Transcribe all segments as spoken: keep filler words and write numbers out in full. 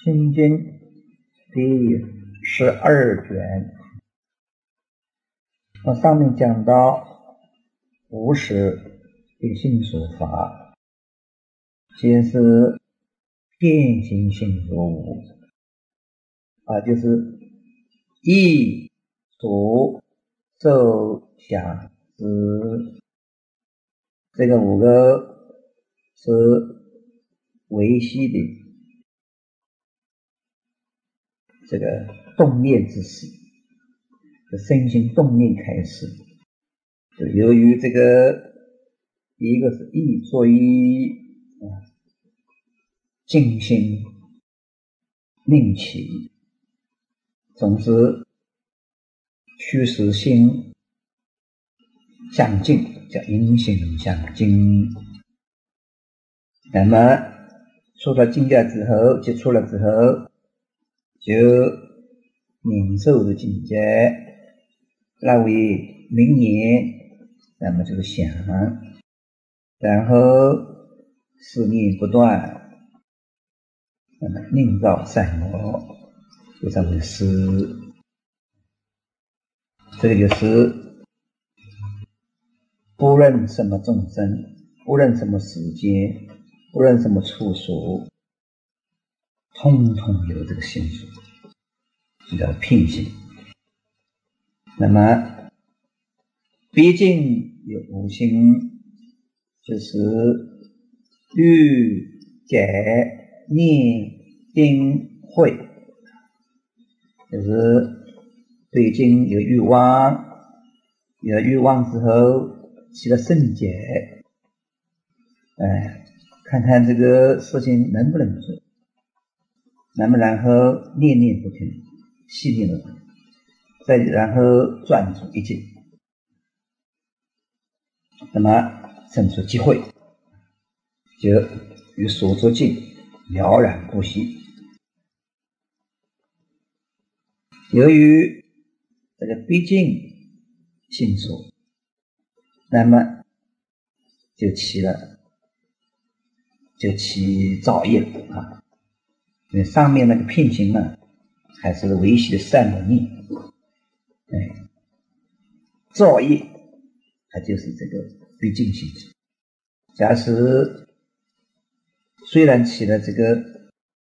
心经第十二卷，我上面讲到无始的心所法，皆是遍行性所无啊，就是意所受想思，这个五个是维系的这个动念之时，身心动念开始，就由于这个第一个是意作于啊静心宁起，总是驱使心向静，叫因心向静。那么出了境界之后，接触了之后，就领受的境界，那为名言，那么就是想，然后思念不断，那么宁造善恶，就称为思。这个就是不论什么众生，不论什么时间，不论什么处所，通通有这个心所，就叫遍行。那么毕竟有无心，就是欲解念定慧，就是对境有欲望，有欲望之后起了圣解，哎，看看这个事情能不能做，那么然后念念不停，细念不停，再然后专注一境，那么生出机会，就与所作境了然不息。由于这个毕竟心所，那么就起了就起造业啊。因为上面那个遍行呢，还是维系的善恶念，哎，造业它就是这个毕竟心所。假使虽然起了这个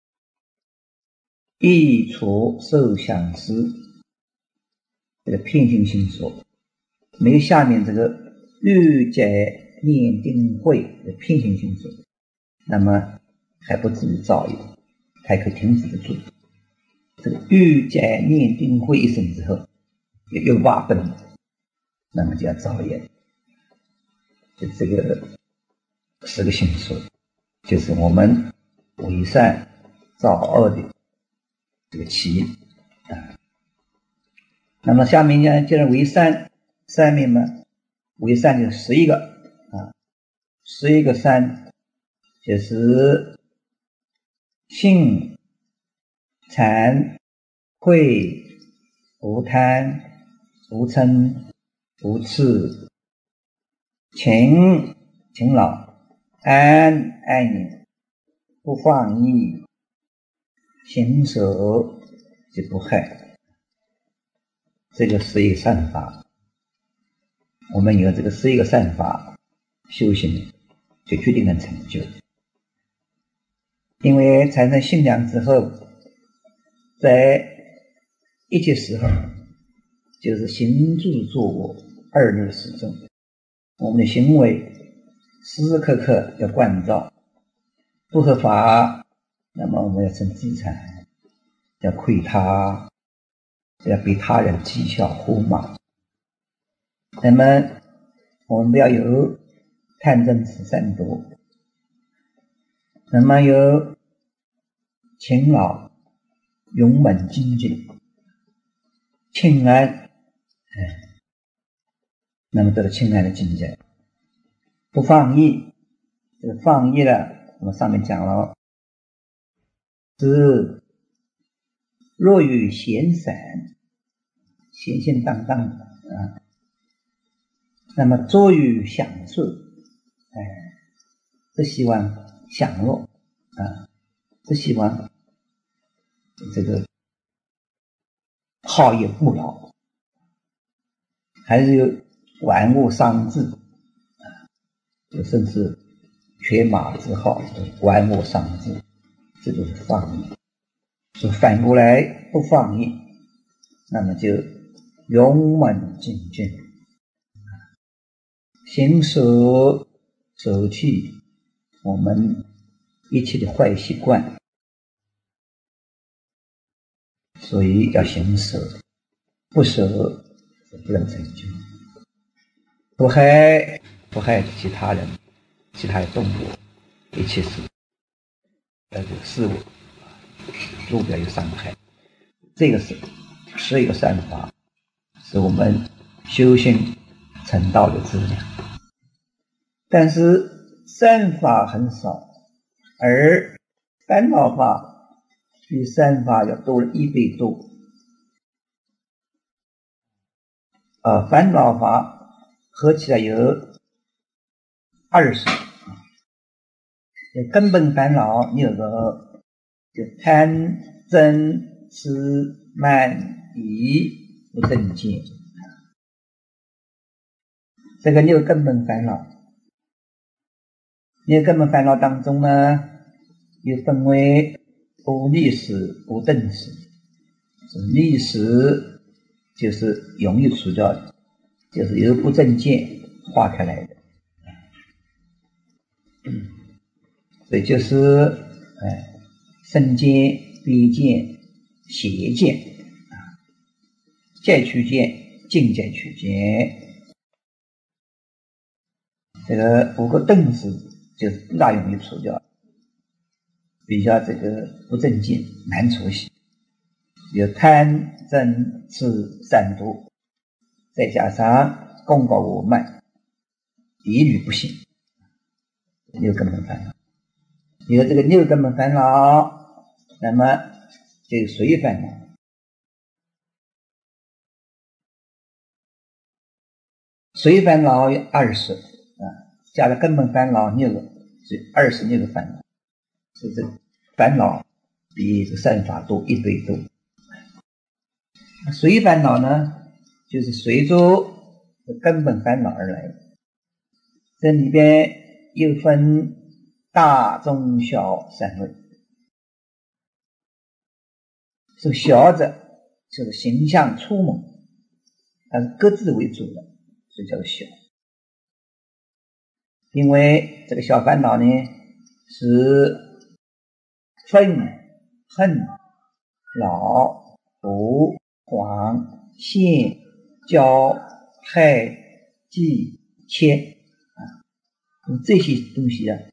意除受想思这个遍行心所，没有下面这个欲解念定慧的遍行心所，那么还不至于造业，还可以停止的做。这个欲解念定慧一生之后，也有八分，那么就要造业。就这个十个心所，就是我们为善造恶的这个起因啊。那么下面呢，既然为善，善面嘛，为善就十一个啊，十一个善就是信、惭、愧、无贪、无嗔、无痴、勤勤劳、安安宁、不放逸、行舍就不害。这个是一个善法，我们有这个是一个善法，修行就决定能成就。因为产生信仰之后，在一切时候就是行住坐卧二日始终，我们的行为时时刻刻要关照，不合法，那么我们要生资产，要亏他，要被他人讥笑呼骂。那么我们不要有贪嗔痴三毒，那么有勤劳、勇猛、精进、清安，哎，那么得到清安的境界。不放逸，这个放逸了，我们上面讲了，是若与闲散，闲闲荡荡的啊，那么着于享受，哎，只希望享乐啊，只希望这个好逸恶劳，还是有玩物丧志，甚至犬马之好，玩物丧志，这就是放逸。就反过来不放逸，那么就勇猛精进，行舍舍弃我们一切的坏习惯，所以要行舍，不舍不能成就，不害不害其他人、其他的动物，一切是呃这个事物，都不要有伤害。这个是是一个善法，是我们修行成道的资粮。但是善法很少，而烦恼法比善法要多了一倍多。啊，烦恼法合起来有二十。根本烦恼你有个就贪嗔痴慢疑不正见，这个六根本烦恼。六根本烦恼当中呢，又分为无利识、无等识。利识就是容易除掉的，就是由不正见化开来的。所以就是哎，身见、边见、邪见、戒取见、境界取见，这个五个等识就是不大容易除掉，比较这个不正见难除洗，有贪嗔痴三毒，再加上功高我慢，一律不行，六根本烦恼。有这个六根本烦恼，那么就有随烦恼。随烦恼有二十啊，加了根本烦恼六个，所以二十六个烦恼。所以这烦恼比这善法多一倍多。随烦恼呢，就是随着根本烦恼而来的。这里边又分大中小三类。这个小者就是形象粗猛，它是各自为主的，所以叫做小。因为这个小烦恼呢，是愤、恨、恼、毒、狂、羡、骄、害、忌、怯啊，这些东西啊，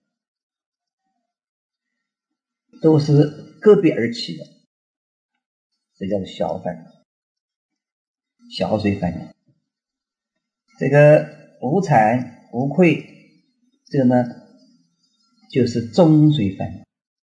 都是个别而起的，这叫做小烦恼，小随烦恼。这个无惭无愧，这个呢就是中随烦恼。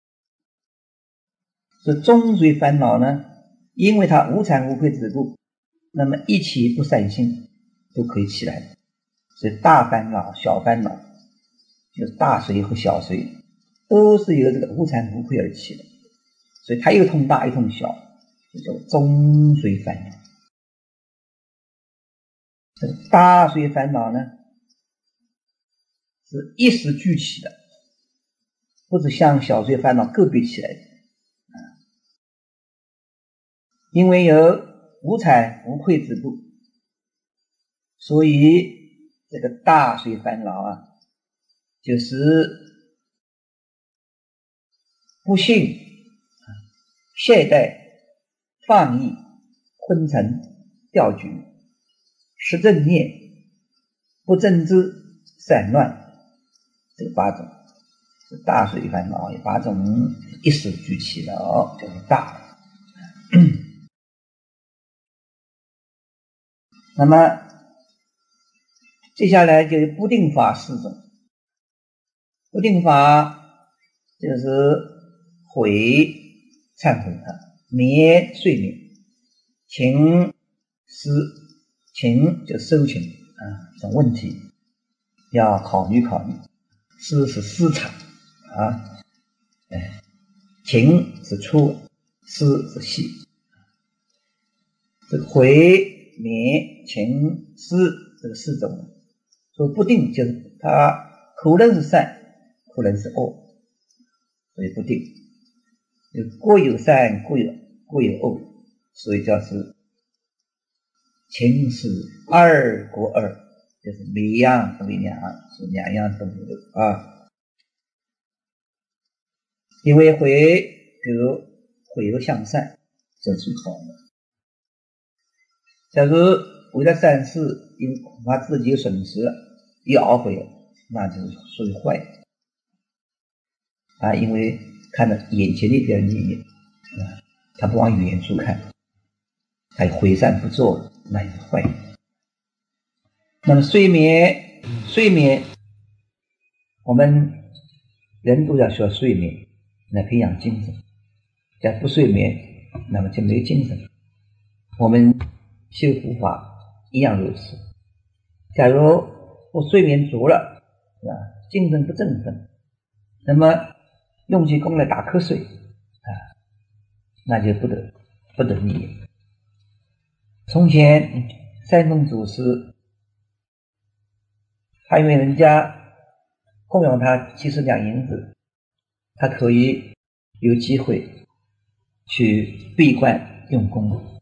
这中随烦恼呢，因为它无惭无愧之故，那么一起不善心都可以起来。所以大烦恼、小烦恼，就是大随和小随，都是由这个无惭无愧而起的。所以它又通大又通小，这叫中随烦恼。这个大随烦恼呢，是一时聚起的，不是像小随烦恼个别起来的。因为有无惭无愧之故，所以这个大随烦恼啊，就是不信、懈怠、放逸、昏沉、掉举、失正念、不正知、散乱，这八种是大随烦恼，有八种一时聚起的哦，叫做大。那么接下来就是不定法四种。不定法就是悔忏悔啊，眠睡眠，情思，情就收情啊，这种问题要考虑考虑。思是思察啊，哎，情是初， 思是系，这个回眠情思这个四种，说不定就是它可能是善，可能是恶，所以不定。各有善，各有各有恶，所以叫是情思二过二，就是每样为两，是两样都有啊。因为回，比如回又向善，这是好的。假如为了善事，因为恐怕自己有损失，一懊悔，那就是属于坏啊。因为看到眼前的一点利益啊，他不往远处看，他回善不做了，那也是坏。那么睡眠，睡眠，我们人都要需要睡眠来培养精神。假如不睡眠，那么就没精神。我们修佛法一样如此。假如不睡眠足了，是吧？精神不振奋，那么用起功来打瞌睡啊，那就不得不得力。从前山东祖师，他因为人家供养他几十两银子，他可以有机会去闭关用功，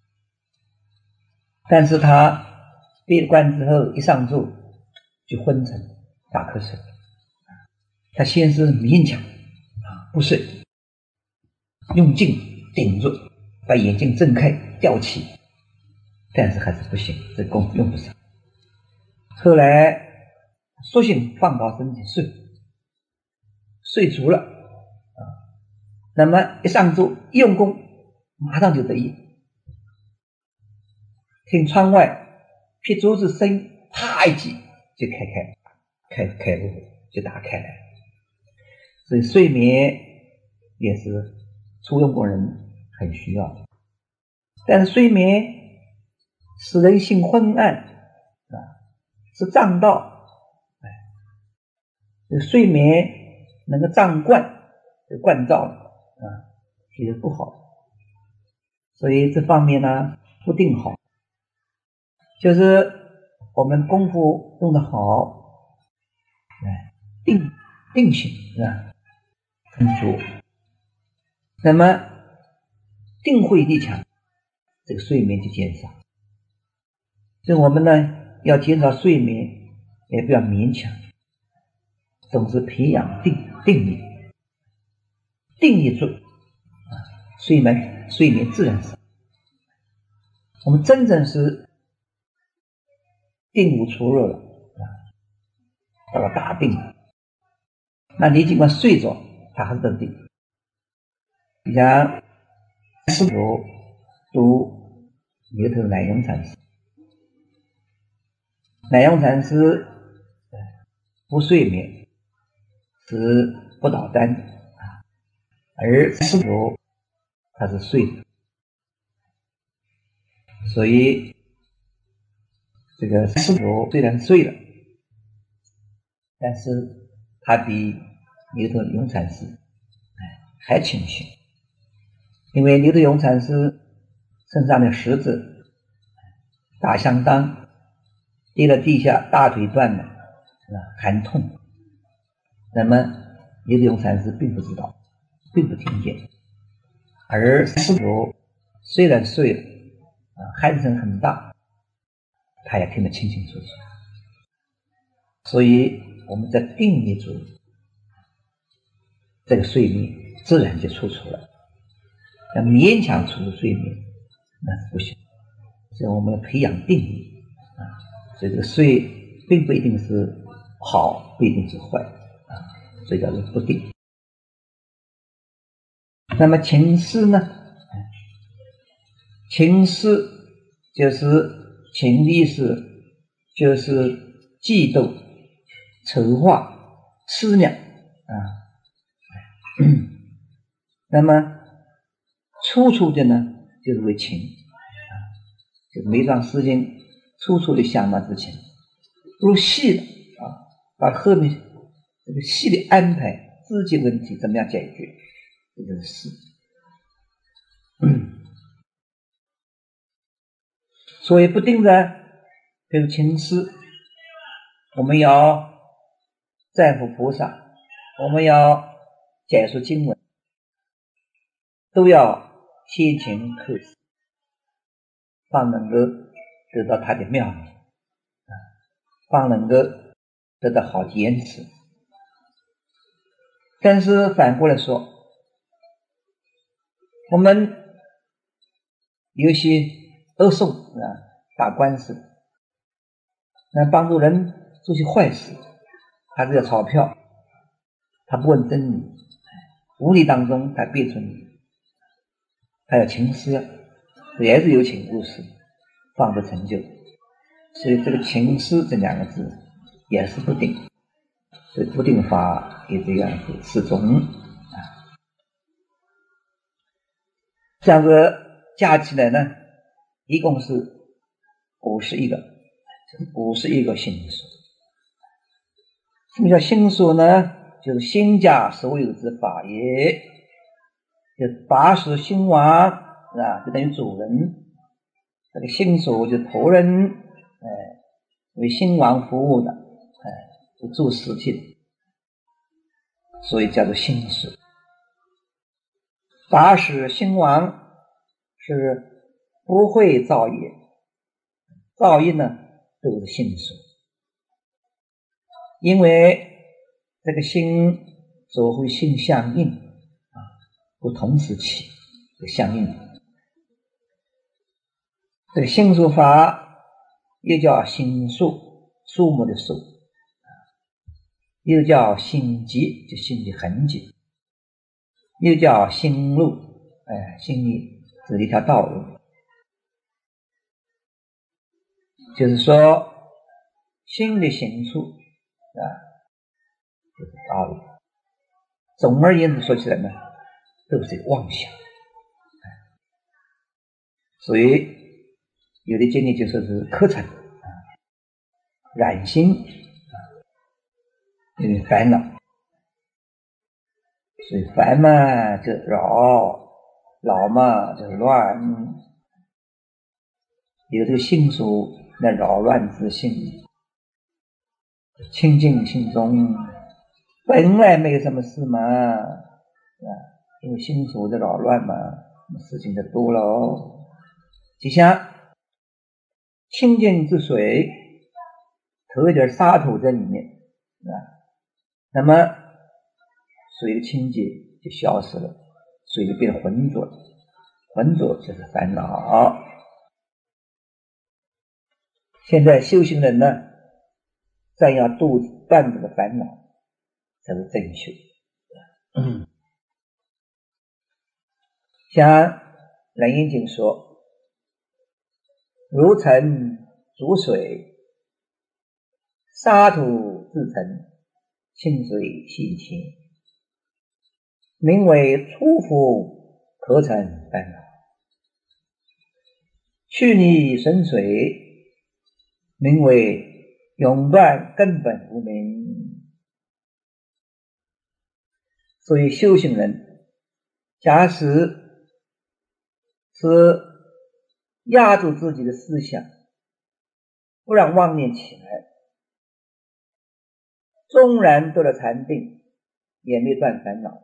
但是他闭关之后一上座就昏沉打瞌睡。他先是勉强啊不睡，用劲顶住，把眼睛睁开吊起，但是还是不行，这功夫用不上。后来索性放高身体睡，睡足了啊，那么一上座一用功，马上就得意。听窗外劈竹子声音，啪一击就开开开开悟，就打开来。所以睡眠也是初用功人很需要的，但是睡眠使人心昏暗啊，是障道。哎，睡眠能够障观，就观照啊，其实不好。所以这方面呢不定好，就是我们功夫用得好，哎，定定性是吧？很足，那么定慧力强，这个睡眠就减少。所以我们呢要减少睡眠，也不要勉强，总是培养定定力，定力足啊，睡眠睡眠自然少。我们真正是定无出入了啊，到了大定，那你尽管睡着，他还是得定。你像师父读牛头乃雍禅师，乃雍禅师不睡眠，是不倒单啊，而师父他是睡的，所以这个师父虽然睡了，但是他比牛头雍禅师还清醒。因为牛头雍禅师身上的十字打相当，跌到地下大腿断了，寒痛。那么牛头雍禅师并不知道，并不听见，而师父虽然睡了啊，鼾声很大，他也听得清清楚楚。所以我们在定力足，这个睡眠自然就出出了。要勉强出入睡眠那是不行，所以我们要培养定力啊。所以这个睡并不一定是好，不一定是坏啊，所以叫做不定。那么情思呢？情思就是情的意思，就是嫉妒、筹划、思量啊。那么处处的呢，就是为情啊，就是每桩事情处处的想法之情，如细的啊，把后面这个细的安排自己问题怎么样解决，这就是事。 所以不定的，比如情思，我们要赞福菩萨，我们要解说经文，都要先勤克实，方能够得到它的妙理，方能够得到好的言辞。但是反过来说，我们有些恶讼啊，打官司，那帮助人做些坏事，他只要钞票，他不问真理，无理当中他憋出你，他有情思，也是有情故事，方得成就。所以这个情思这两个字也是不定，所以不定法也这样子适中啊。这样子加起来呢，一共是五十一个，五十一个心所。什么叫心所呢？就是心家所有之法也，就八识心王啊，就等于主人。这个心所就仆人，哎，为心王服务的，哎，就做事情，所以叫做心所。八识心王是不会造业，造业呢都是心所，因为这个心所会心相应啊，不同时起相应。这个心所法又叫心数，数目的数，又叫心迹，就心的痕迹，又叫心路，哎，心里指一条道路。就是说心的行处啊，就是道路。总而言之说起来呢，都是妄想。所以有的经历就说是课程啊，染心啊，因为烦恼，所以烦嘛就扰，扰嘛就乱，有这个心所那扰乱之心，清净心中本来没有什么事嘛，啊，因为心所的扰乱嘛，事情就多了哦。就像清净之水投一点沙土在里面啊，那么水的清洁就消失了，水就变得浑浊，浑浊就是烦恼。现在修行人呢，暂要度断这个烦恼才是正修。嗯，像楞严经说，如尘逐水，沙土自成，清水现前，名为出伏可成烦恼。去泥神水，名为永断根本无明。所以修行人假使是压住自己的思想，不让妄念起来，纵然得了禅定，也没断烦恼，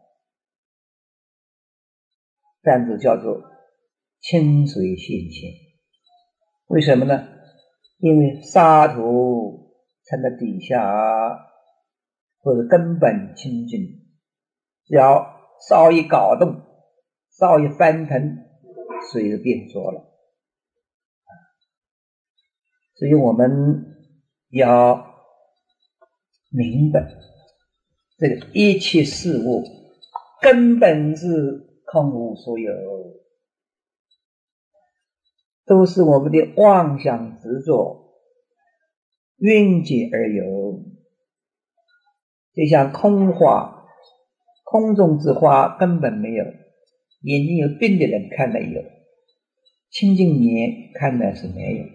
这样子叫做清水现前。为什么呢？因为沙土沉在底下，或者根本清净，只要稍一搞动，稍一翻腾，水就变浊了。所以我们要明白，这个一切事物根本是空无所有，都是我们的妄想执着蕴结而有。就像空花，空中之花根本没有，眼睛有病的人看来有，清净眼看来是没有。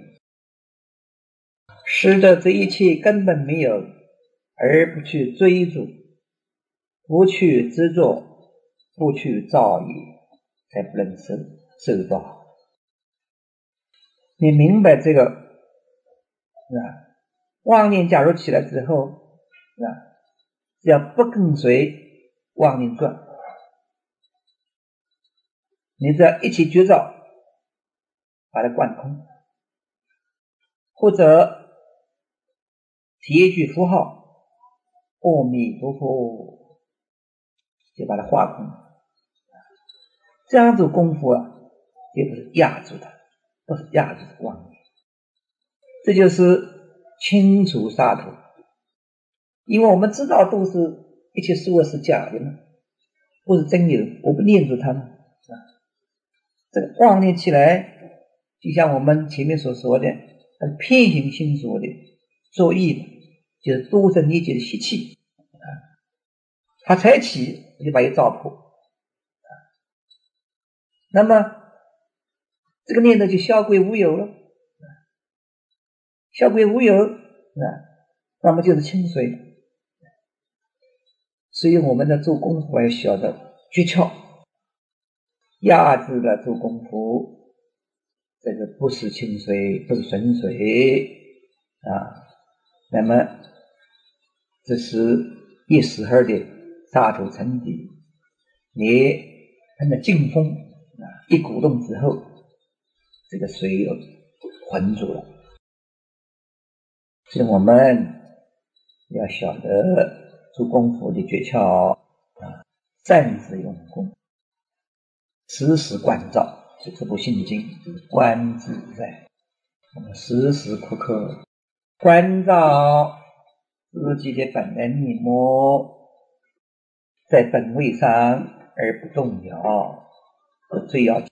使得这一切根本没有，而不去追逐，不去执着，不去造业，才不能生受报。你明白这个啊？妄念假如起来之后啊，只要不跟随妄念转，你只要一起觉照，把它贯空，或者提一句符号阿弥陀佛，就把它化空。这样做功夫啊，也不是压住它，不是压住妄念，这就是清除杀头。因为我们知道都是一切事物是假的嘛，不是真有，我不念住它们啊。这个妄念起来，就像我们前面所说的片行心所的作意，就是多生业界的习气啊，它才起就把它照破啊。那么这个念头就消归无有了，消归无有啊，那么就是清水。所以我们的做功夫要晓得诀窍，压制了做功夫，这个不是清水，不是纯水啊。那么这是一时候的杀头沉底，你喷了劲风啊，一鼓动之后，这个水又浑住了。所以我们要晓得做功夫的诀窍啊，善自用功，时时关照。这这部心经就是观自在，我们时时刻刻关照自己的本来面目，在本位上而不动摇，这最要紧。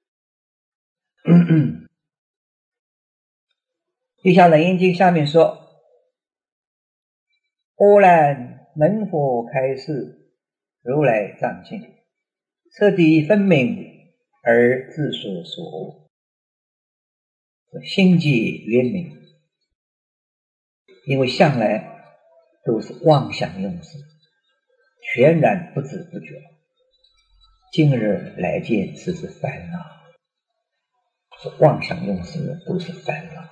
就像《楞严经》下面说，忽然门佛开示，如来藏经，彻底分明而自所所，心即圆明。因为向来都是妄想用事，全然不知不觉，今日来见此是烦恼，是妄想用事都是烦恼。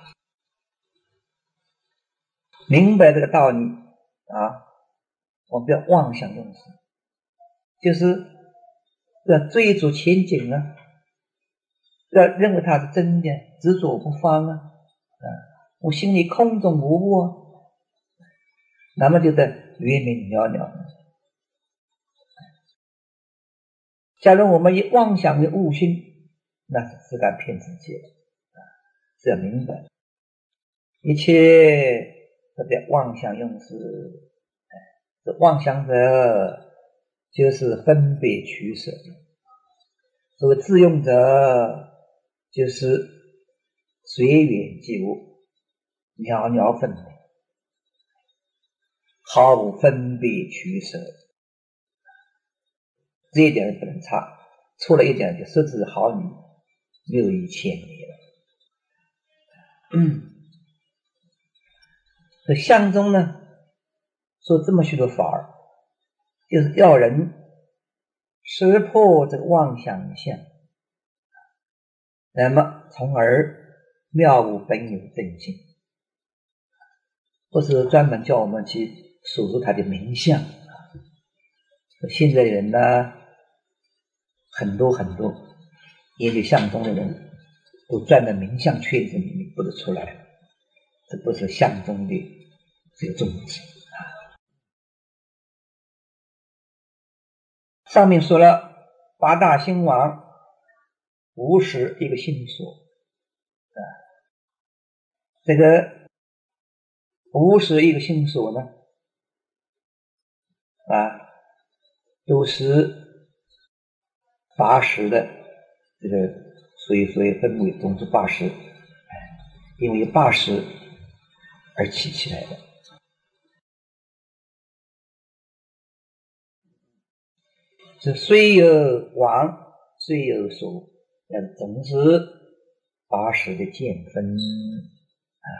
明白这个道理啊，我们不要妄想用事，就是要追逐前景啊，要认为它是真的，执着不放啊，啊我心里空中无物啊，那么就在圆明了了。假如我们以妄想为悟性，那是自敢骗自己了啊！这要明白，一切都在妄想用事，这妄想者就是分别取舍，所谓自用者就是随缘即悟，袅袅分明，毫无分别取舍，这一点不能差，错了一点就失之毫厘，谬以千里了。嗯，这相中呢说这么许多法儿，就是要人识破这个妄想相，那么从而妙悟本有真性，不是专门叫我们去数出它的名相。现在人呢很多很多研究相中的人都钻在名相圈子里面不得出来，这不是相中的这个宗旨啊。上面说了八大心王无始一个心所啊，这个无始一个心所呢啊，都是八识的这个，所以所以分为总之八识，因为八识而起起来的。这虽有王，虽有所，但总是八识的见分啊。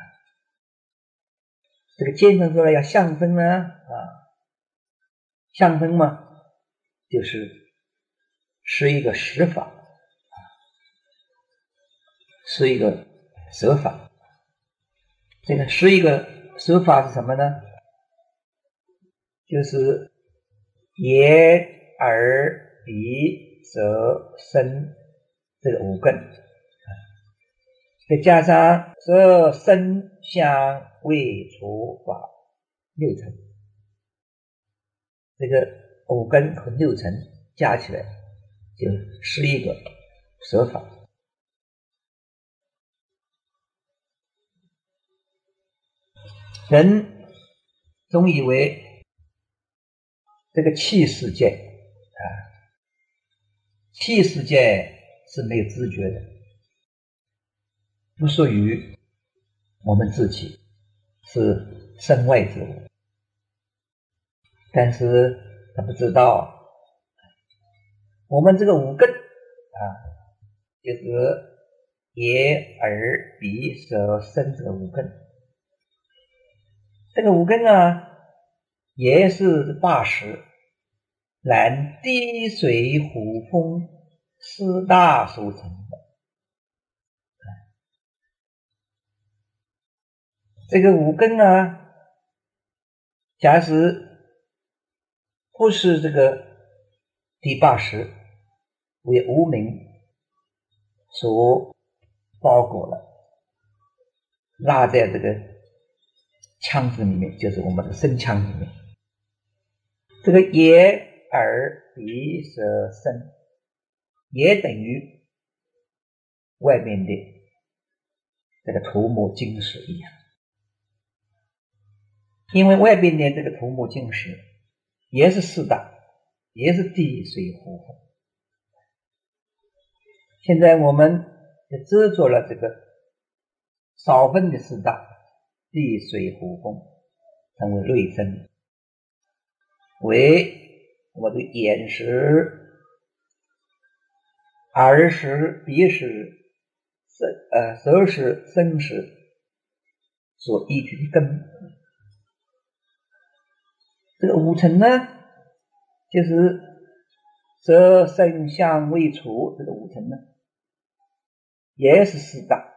这个见分说了要相分呢啊，相分嘛，就是是一个实法啊， 十一个舍法。这个十一个舍法是什么呢？就是眼、耳、鼻、舌、身这个五根，再加上色、声、香、味、触、法六尘，这个五根和六尘加起来就十一个舍法。人总以为这个气世界啊，气世界是没有知觉的，不属于我们自己，是身外之物。但是他不知道，我们这个五根啊，就是眼、耳、鼻、舌、身这个五根。这个五根啊，也是八识，乃地水火风四大所成的。这个五根啊，假使不是这个第八识为无明所包裹了，拉在这个腔子里面，就是我们的声腔里面。这个眼、耳、鼻、舌、身也等于外面的这个土木金石一样，因为外边的这个土木金石也是四大，也是地水火风。现在我们执着了这个少分的四大，地水火风，成为内身，为我的眼识、耳识、鼻识、舌呃舌识、身识所依据的根。这个五尘呢，就是色、声、香、味、触，这个五尘呢，也是四大，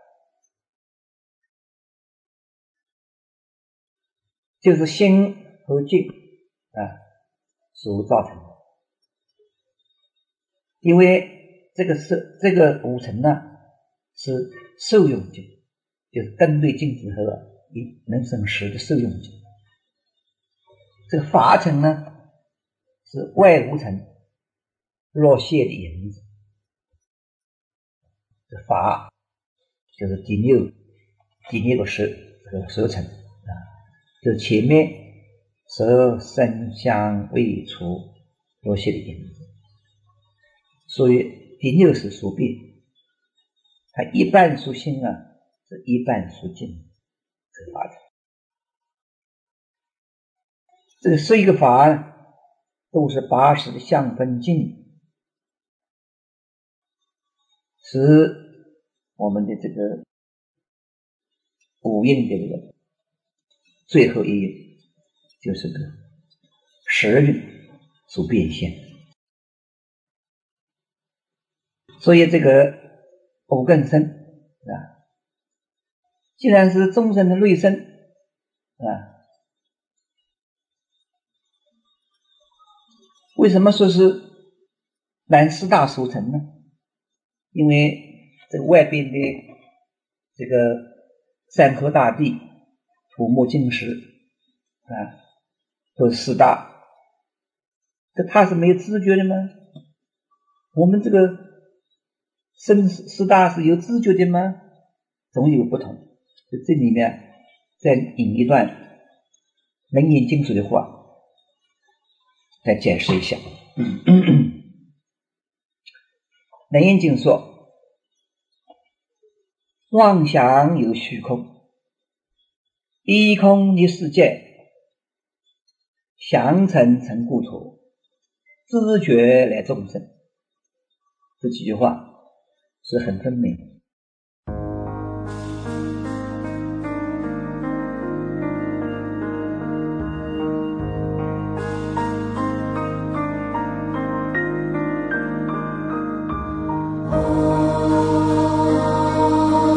就是心和境啊所造成的。因为这个是这个五尘呢，是受用境，就是根对境之后啊，能生识的受用境。这个法尘呢，是外无尘，若泄的影子。这法就是第六第六个识，这个舌尘啊，就是前面舌、声、香、味、触若泄的影子。所以第六识属变，它一半属心啊，是一半属境，这个法尘。这个十一个法都是八识的相分境，使我们的这个五蕴的这个最后一蕴，就是个十蕴所变现。所以这个五根身啊，既然是众生的内身啊，为什么说是乃四大所成呢？因为这个外边的这个山河大地、土木金石啊，都是四大，这它是没有知觉的吗？我们这个生四大是有知觉的吗？总有不同。就这里面再引一段楞严经书的话再解释一下。楞严经说，妄想有虚空，一空的世界，想成成故土，知觉来众生。这几句话是很分明的。 Oh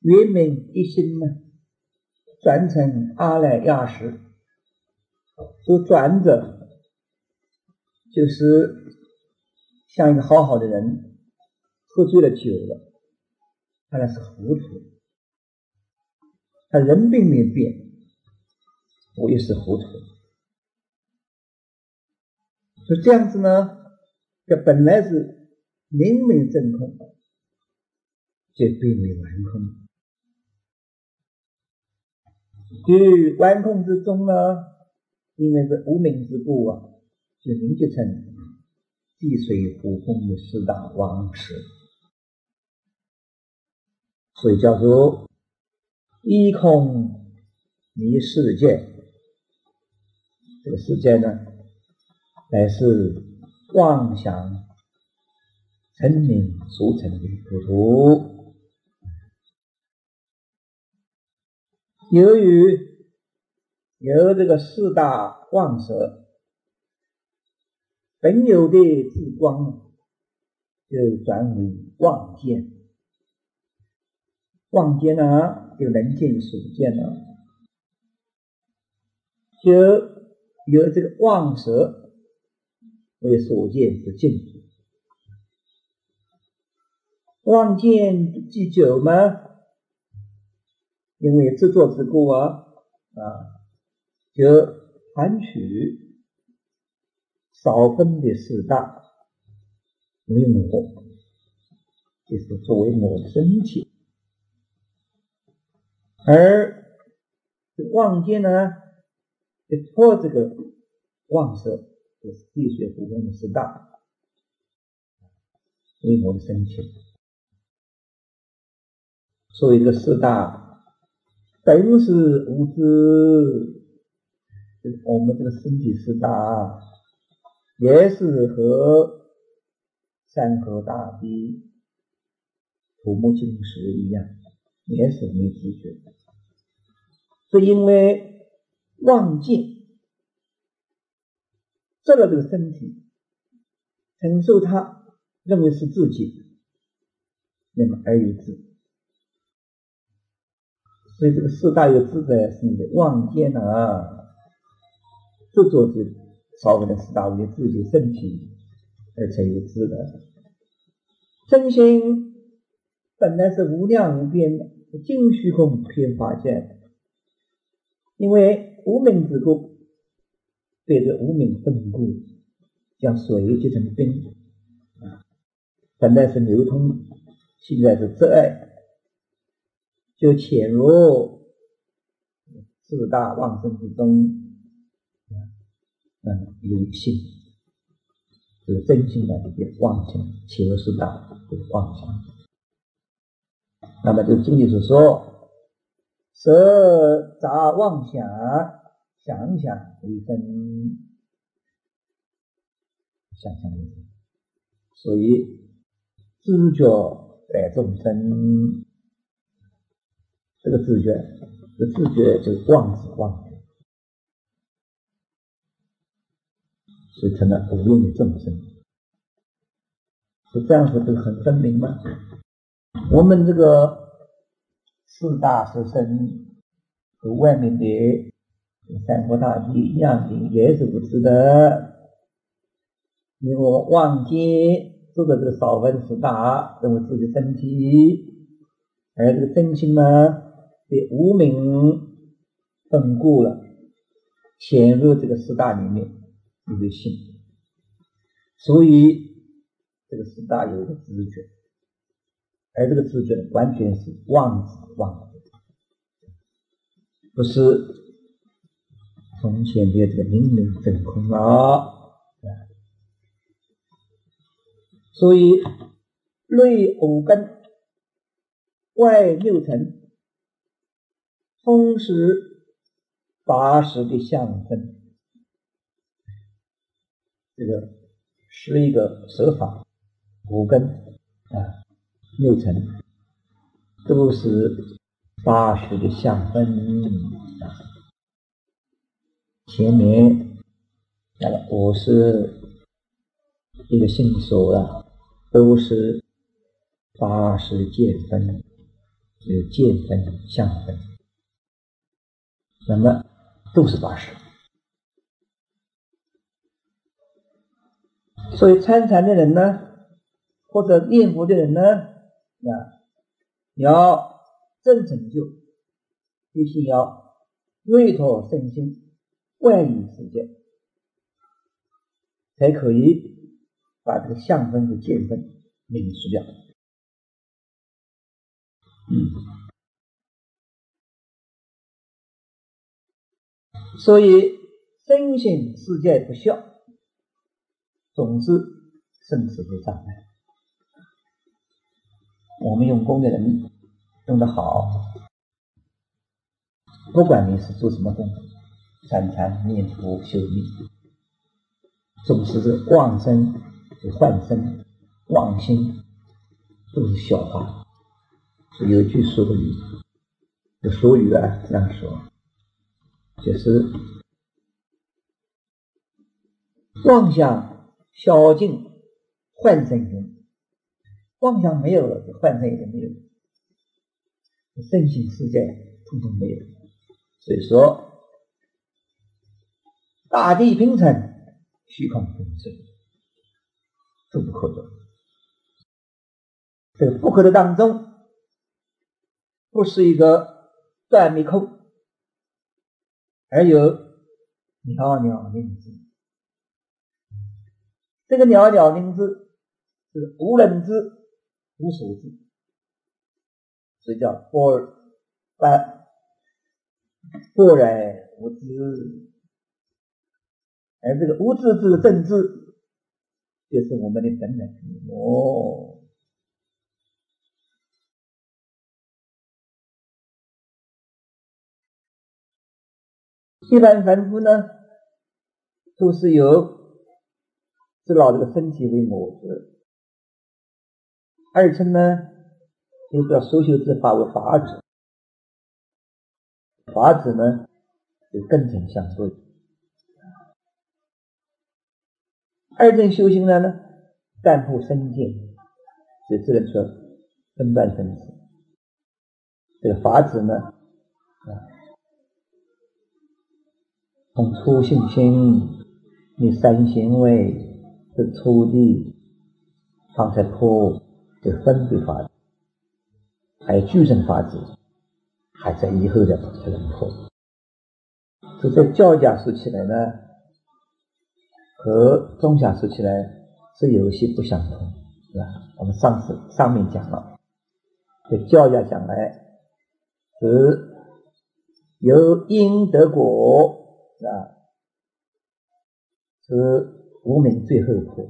圆明一心呢，转成阿赖耶识。说转者就是像一个好好的人喝醉了酒了，他那是糊涂，他人并没有变，我也是糊涂。所以这样子呢，这本来是明明真空，就变为顽空。于顽空之中呢，因为是无明之故啊，就凝结成地水火风的四大妄识，所以叫做一空迷世界。这个世界呢，乃是妄想成名所成的糊涂。由于有这个四大妄舍本有的智光，就转为妄见。妄见呢，就能见所见了，就有这个妄舍为所见之境。妄见既久吗？因为执着之故啊，啊，就含取少分的四大为我，就是作为我的身体。而妄见呢，就破这个妄舍，就是地水火风的四大为我的身体。所以这个四大本是无知，我们这个身体四大也是和山河大地、土木金石一样，也是没知觉。是因为妄见这了这个身体，承受它认为是自己，那么而有知。所以这个四大有知者是你的妄见啊，执着就少分的四大为自己身体而才有知的。真心本来是无量无边的，尽虚空遍法界，因为无明之故，对着无明分故，将水结成冰，本来是流通，现在是遮碍，就潜入四大妄生之中，嗯，有性，这个真性的一个妄想，潜入四大这个妄想。那么这个经里所说，舍杂妄想，想想为真，想想为真，所以知觉百众生。这个自觉，这个自觉就是妄子妄觉，所以成了无用的众生。是这样子，这个很分明吗？我们这个四大十身和外面的山河大地一样的，也是无知的。因为我忘记做的这个少分四大认为自己身体，而这个真心呢，被无明分故了，潜入这个四大里面有个性，所以这个四大有一个知觉，而这个知觉完全是妄子妄觉，不是从前的这个明明真空啊。所以内五根外六尘，同时八识的相分，这个是一个舍法，五根啊，六尘都是八识的相分啊。前面那个我是一个性所啊，都是八识见分。 有见分、相分，那么都是八识。所以参禅的人呢，或者念佛的人呢，啊，你要真成就，必须要wei脱身心，外于世界，才可以把这个相分和见分泯除掉。嗯，所以身心世界不孝，总是生死的障碍。我们用功的人用得好，不管你是做什么功夫，参禅、念佛、修密，总是这妄生、幻生、妄心，都是小化。有一句俗语，有俗语啊这样说，就是妄想消尽，幻生云。妄想没有了，这幻生也没有了，身心世界统统没有。所以说，大地平沉，虚空分碎，都不可得。这个不可得当中，不是一个断密空，而有袅袅凝智。这个袅袅凝智是无人知、无所知，所以叫般般般若无知。而这个无自知的正知，就是我们的本来面目。一般凡夫呢，都是有知道这个身体为我执，二称呢，又叫所修之法为法子，法子呢，就根尘相对。二正修行呢，干部身见，所以这个说分段分子。这个法子呢，啊，从初信心，你三行为是初地，方才破这分别法子，还有具证法子，还在以后的才能破。这在教家说起来呢，和中下说起来是有些不相同，是吧？我们上次上面讲了，在教家讲来是由因得果，啊，是无明最后破，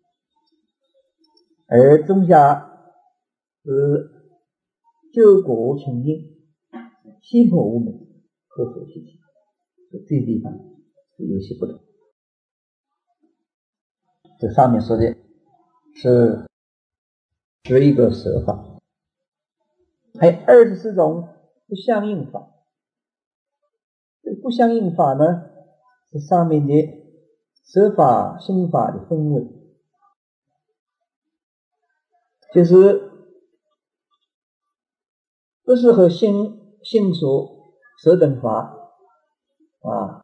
而中下是救果成因，先破无明，后破习气，这个地方是有些不同。这上面说的是十一个舍法，还有二十四种不相应法。这个不相应法呢，是上面的舍法、心法的分位，就是不是和心、心所、舍等法啊，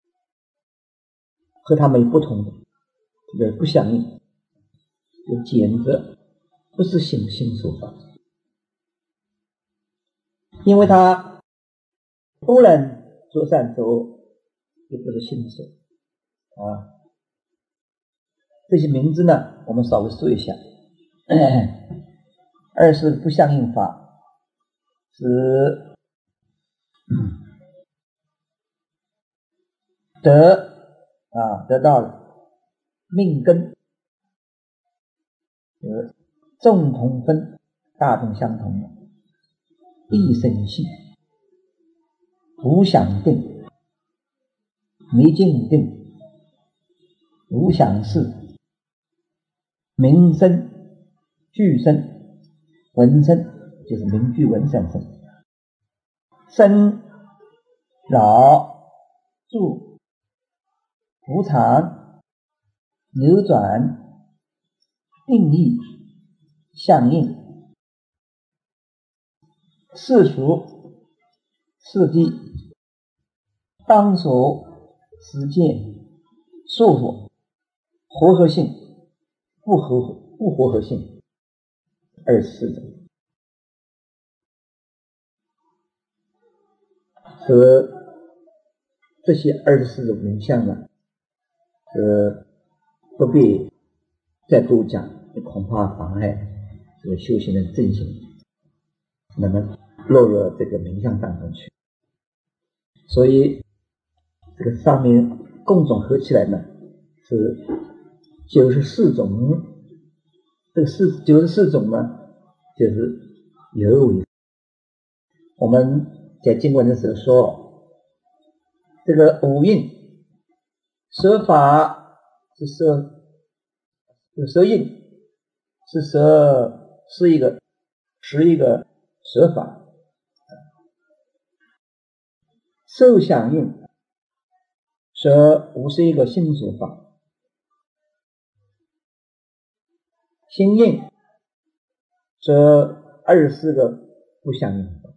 和它们不同的，这个不相应，就简直不是心心所法，因为它不能做善做恶，就不是心所啊。这些名字呢，我们稍微说一下。二是不相应法，是得啊得到了命根，呃众同分，大众相同，一生性，无想定，没静定，无想事，名声、具声、闻声，就是名具闻三声，生、扰、住、无常、流转、定义、相应， 世俗、世谛、当所、实践、束缚、和合性、不合不和合性，二十四种。和这些二十四种名相呢，呃，不必再多讲，恐怕妨碍这个修行的正行，那么落入这个名相当中去。所以这个上面共总合起来呢，是九十四种。这个四九十四种呢，就是有为。我们在经文的时候说，这个五蕴十法是十有十印，是十是一个十一个十法，受想印十五十一个心所法，心印十二十四个不相应法，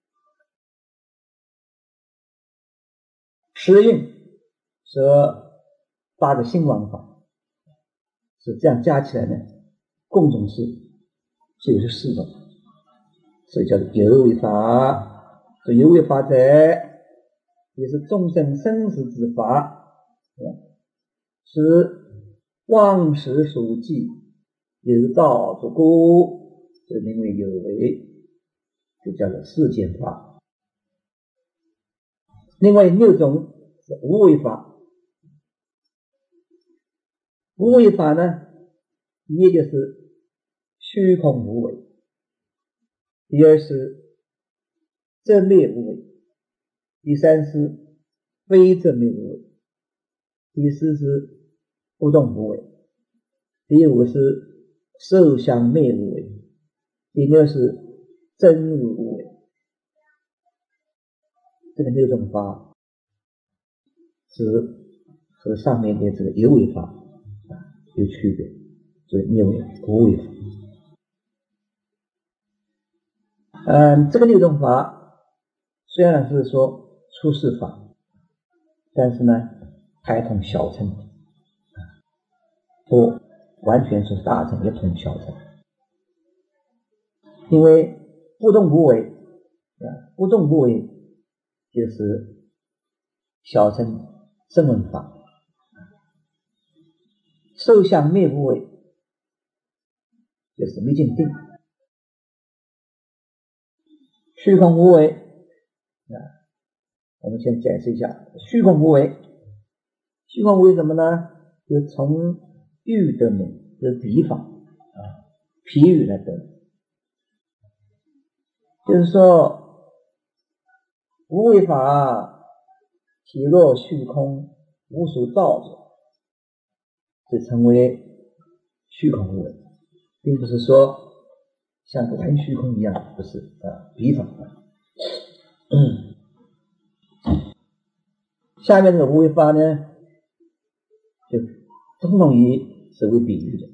识印十八个心王法，是这样加起来呢，共总是九十四种，所以叫做有为法。这有为法者，也是众生生死之法，是妄识所记，有道所故，这名为有为，就叫做世间法。另外六种是无为法。无为法呢，也就是虚空无为，第二是正灭无为，第三是非正灭无为，第四是不动无为，第五是受想灭无为，第六是真如无为。这个六种法是和上面的这个有为法有区别，所以六为无为法。嗯，这个六种法虽然是说出世法，但是呢，还通小乘，不完全是大乘，也通小乘。因为不动无为，不动无为就是小乘声闻法，受想灭无为就是灭尽定，虚空无为。我们先解释一下虚空无为。虚空无为什么呢？就从喻得名，就是比方啊，比喻来得，就是说无为法体若虚空，无所造者，就成为虚空无为，并不是说像完虚空一样，不是啊，比方啊。嗯，下面这个无为法呢，就通通以是为比喻的。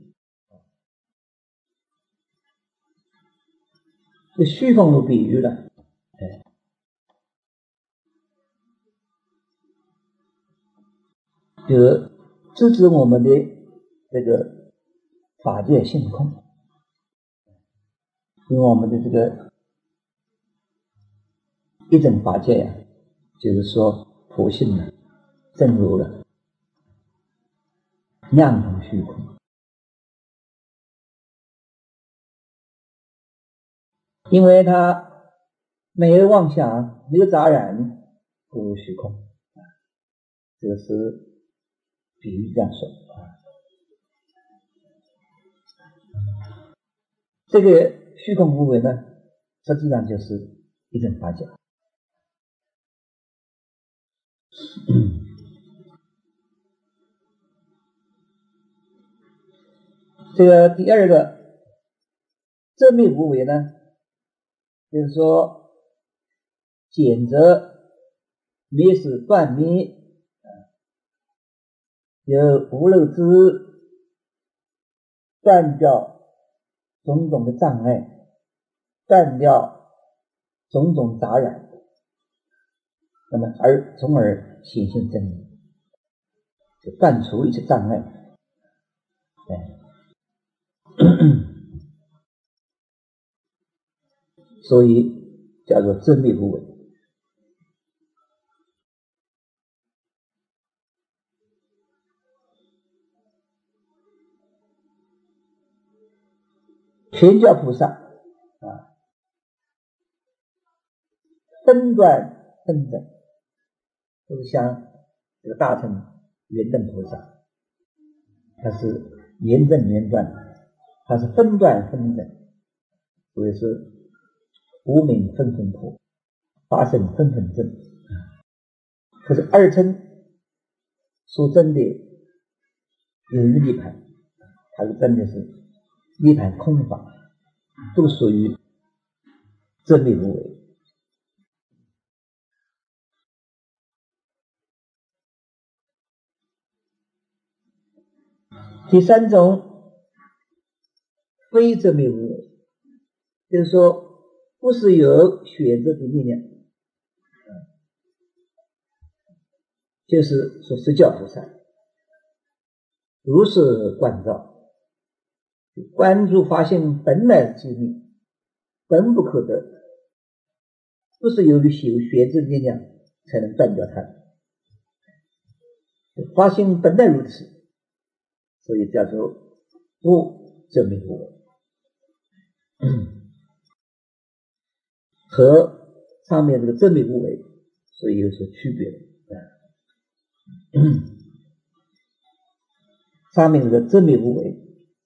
这虚空有比喻了，哎，就是支持我们的这个法界性空，因为我们的这个一整法界呀、啊，就是说佛性呢，正如了量同虚空，因为它没有妄想，没有杂染，不如虚空。这个是比喻这样说啊。这个虚空无为呢，实际上就是一真法界。嗯，这个第二个正灭无为呢，就是说简则灭是断灭，有无漏之断掉种种的障碍，断掉种种杂染，那么而从而显现真理，就断除一切障碍。所以叫做真灭无为。全教菩萨啊，分段分等，就是像这个大乘圆顿菩萨，他是圆正圆断，他是分段分等，所以是无明分分破，法身分分正。可是二乘所证的有余涅槃，他是真的是涅槃空法，都属于真灭无为。第三种非真灭无为，就是说不是有选择的力量，就是说十教菩萨如是观照，关注发现本来之力，本不可得，不是由于有选择的力量才能断掉它，发现本来如此，所以叫做不真灭无为。和上面这个真灭无为所以有所区别的。上面这个真灭无为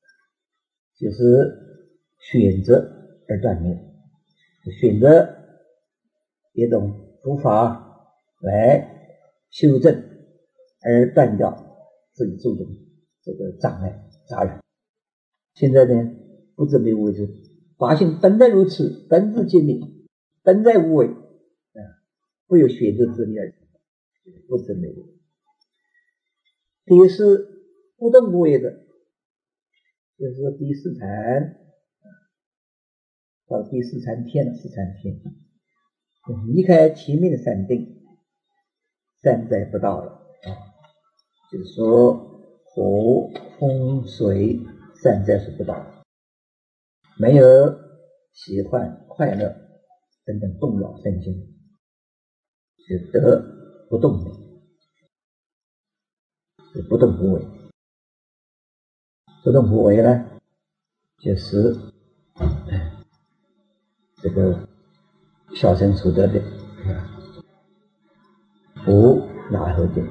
就是选择而断灭，选择一种佛法来修正而断掉自己诸种这个障碍杂染。现在呢，不真灭无为就是发现本来如此，本自见灭，本在无为，啊，不有选择之力而不真灭无为。第四不动无为的，就是说第四禅到第四禅天四禅天，离开前面的三定，三在不到了啊，就是说火风水三在是不到了，没有喜欢快乐等等动扰身心，就得不动的，是不动无为。不动无为呢，就是这个小乘所得的无哪合定。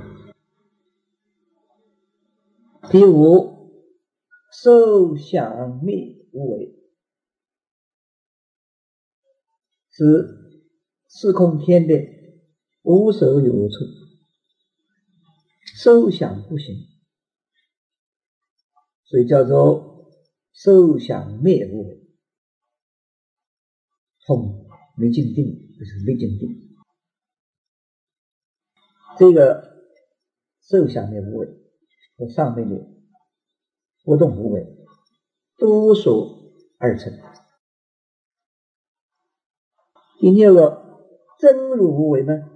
第五，受想灭无为，是四空天的无所有处，受想不行，所以叫做受想灭无为。空没进定，就是没进定。这个受想灭无为和上面的不动无为都属二乘。第六个真如无为呢，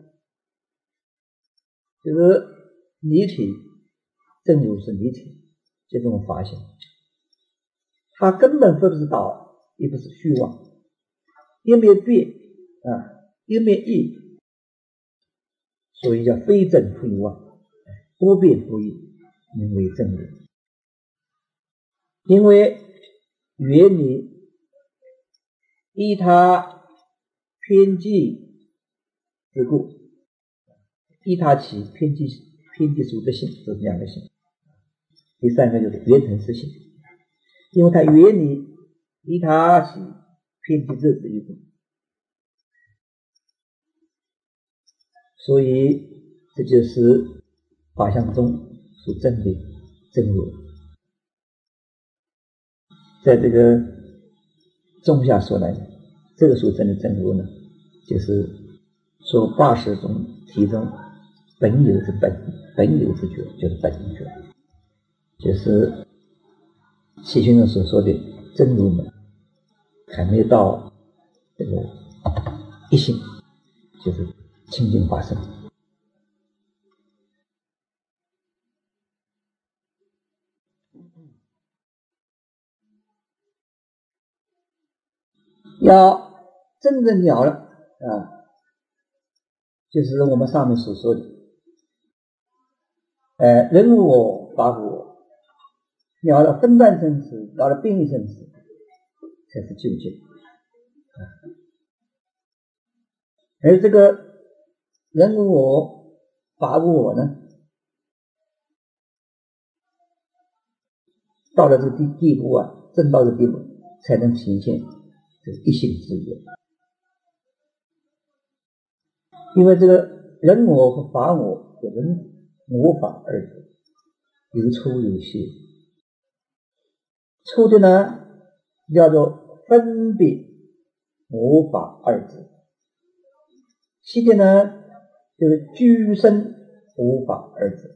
就是离体，真如是离体，就这么发现，他根本不是道，也不是虚妄，也没有变啊，也没有异，所以叫非真非妄，不变不异，名为真如。因为原理依他偏激之故，依他起偏激偏激属的性，这是两个性。第三个就是原成实性，因为它原理依他起偏激这之一故，所以这就是法相中所证的真如。在这个中下说来，这个所证的真如呢，就是说八识中其中本有之本，本有之觉，就是本觉，就是齐宣人所说的真如门，还没有到这个一心就是清净法身。要真正了了啊，就是我们上面所说的，呃，人无我，法无我，了了分段生死，了了变异生死，才是究竟。啊、而这个人无我，法无我呢，到了这个地地步啊，正到这个地步，才能体现这个一心之愿。因为这个人我和法我，有人我法二者，有粗有细。粗的呢叫做分别我法二者，细的呢就是俱生我法二者。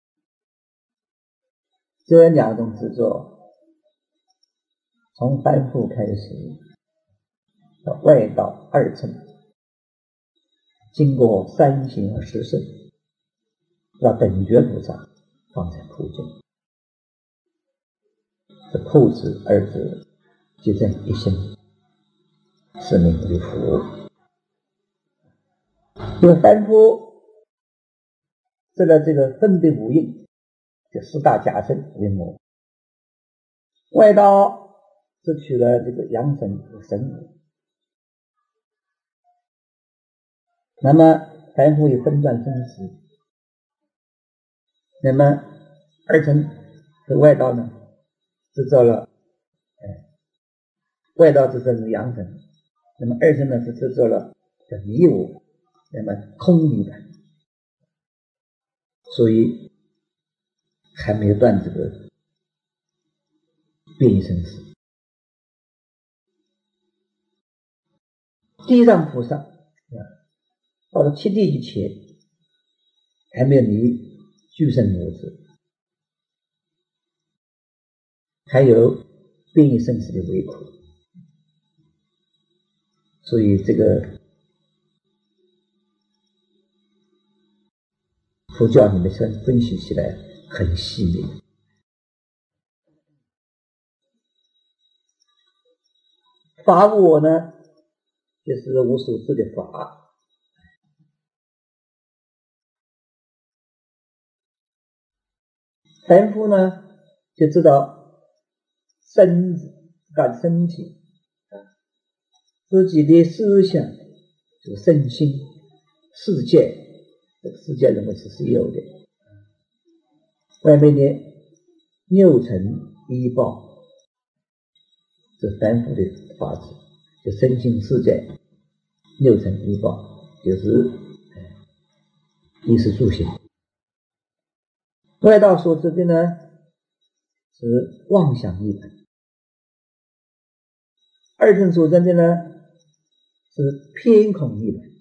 这两种执着，从凡夫开始到外道二乘，经过三行和十圣，要等觉菩萨放在普中，这普子二者即证一心，是名为佛。因为凡夫这个这个分别无应，这四大假圣为我，外道是取了这个阳神和神我。那么凡夫有分段生死，那么二乘和外道呢制造了、呃、外道制造了阳神，那么二乘呢是制造了叫迷我，那么空离感，所以还没有断这个变异生死。地藏菩萨、啊、到了七地之前还没有离俱生我执，还有变异生死的为苦，所以这个佛教里面分析起来很细密。法无我呢，就是我所知的法。凡夫呢就知道身子感身体，自己的思想这个身心世界，这个世界认为是是有的，外面的六尘依报，是凡夫的法子，就身心世界六尘依报，就是衣食住行。外道所知的呢是妄想一本，二乘所知的呢是偏空一本，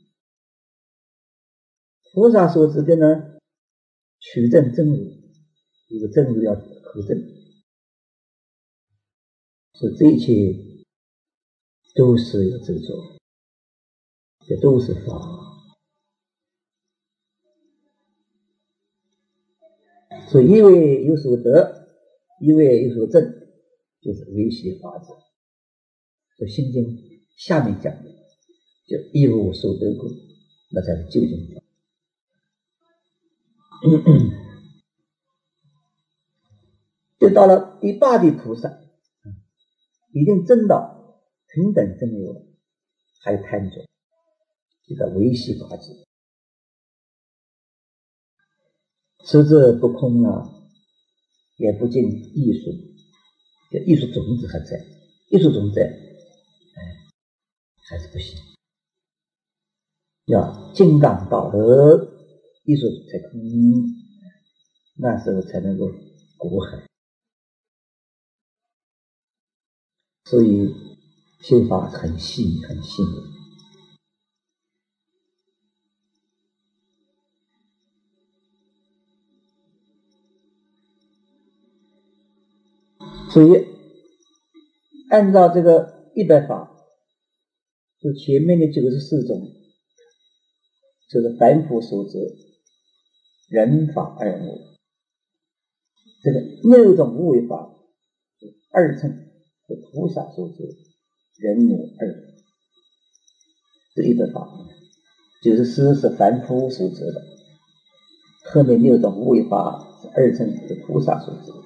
菩萨所知的呢取证真如，一个真如要合证，所以这一切都是有执着，这都是法。所以一位有所得，一位有所证，就是唯识法则。所以心经下面讲的就一无所得故，那才是究竟法。就到了第八地菩萨，已经证到平等真如了，还有贪着，这个唯识法则。此者不空啊，也不尽艺术，这艺术种子还在，艺术种子在，哎，还是不行。要金刚道德艺术才空，那时候才能够果海。所以修法很细很细腻。所以按照这个一百法就前面的九十四种，就是凡夫所择人法二无，这个六种无为法二乘是菩萨所择人我二无，这一个法九十四是凡夫所择的，后面六种无为法是二乘是菩萨所择。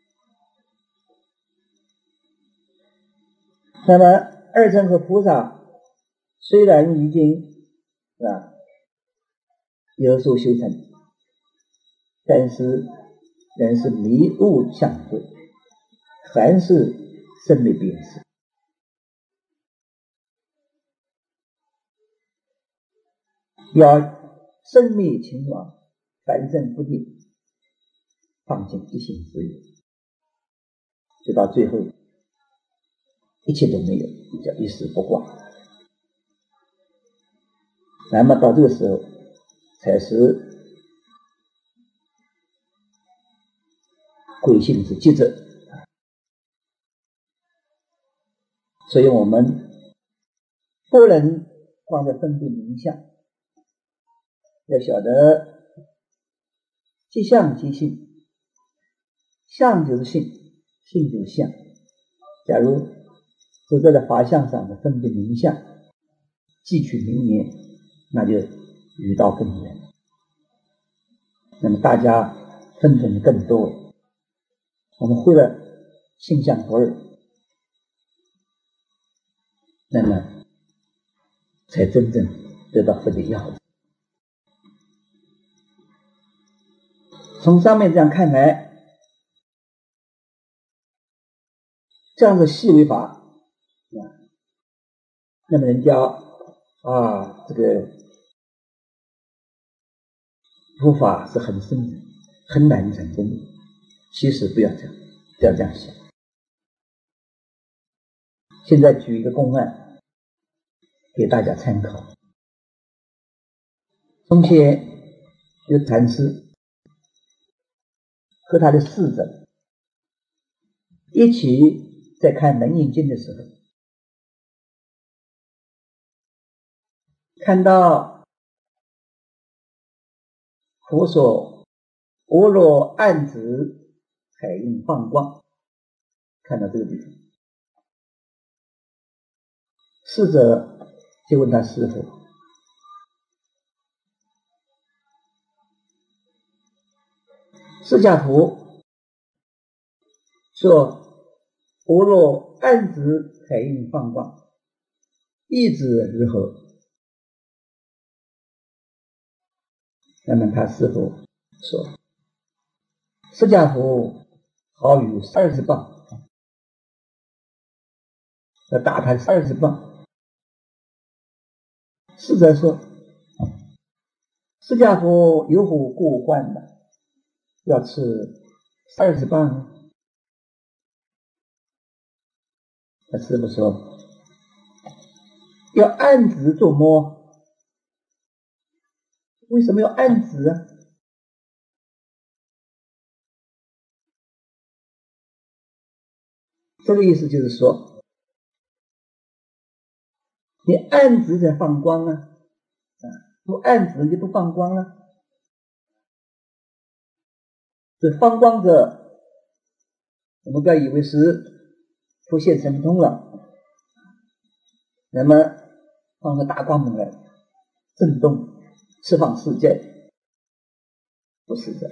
那么二乘和菩萨虽然已经是吧有所修成，但是仍是迷悟相对，凡是生灭变事，要生灭情亡，凡正不定，放尽一心自由，就到最后一切都没有，叫一丝不挂。那么到这个时候才是归性之极者。所以我们不能光在分别名相，要晓得即相即性，相就是性，性就是相。假如只在法相上的分别名相，汲取名言，那就语道更远，那么大家分分的更多。我们会了性相不二，那么才真正得到佛的要旨。从上面这样看来，这样的细微法，那么人家啊，这个佛法是很深的，很难成功的。其实不要这样，不要这样想。现在举一个公案给大家参考。从前有禅师和他的侍者一起在看《楞严经》的时候，看到佛说阿罗暗指海印放光，看到这个地方，侍者就问他师父，释迦佛说阿罗暗指海印放光，意指如何？那么他师父说，释迦佛好语二十棒，要打他二十棒。侍者说，释迦佛有何过患呢？要吃二十棒？他师父说，要按指做摸。为什么要按指啊？这个意思就是说，你按指才放光啊，不按指就不放光了。这放光者，我们不要以为是出现神通了，那么放个大光明来震动释放世界，不是的。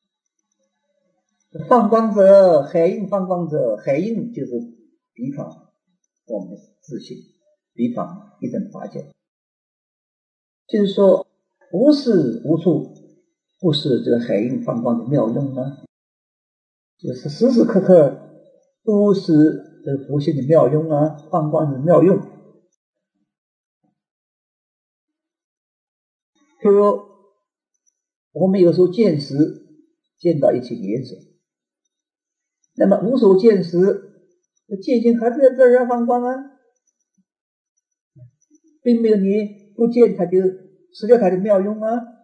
放光者，海印放光者，海印就是比方我们的自信，比方一种法界，就是说无时无处不是这个海印放光的妙用吗？就是时时刻刻都是这个佛性的妙用啊，放光的妙用。譬如我们有时候见时见到一切颜色，那么无所见时，见性还是在这儿放光啊，并没有你不见它就失掉它的妙用啊。